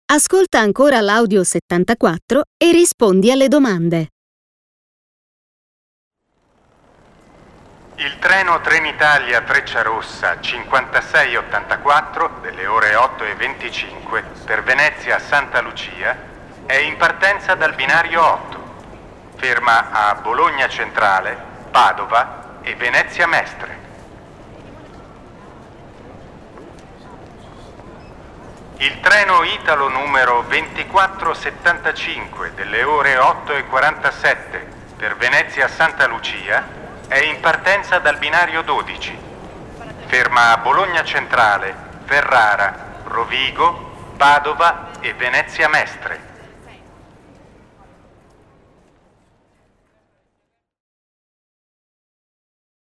Ascolta ancora l'audio 74 e rispondi alle domande. Il treno Trenitalia Frecciarossa 5684 delle ore 8:25 per Venezia Santa Lucia è in partenza dal binario 8. Ferma a Bologna Centrale, Padova e Venezia Mestre. Il treno Italo numero 2475 delle ore 8:47 per Venezia Santa Lucia è in partenza dal binario 12. Ferma a Bologna Centrale, Ferrara, Rovigo, Padova e Venezia Mestre.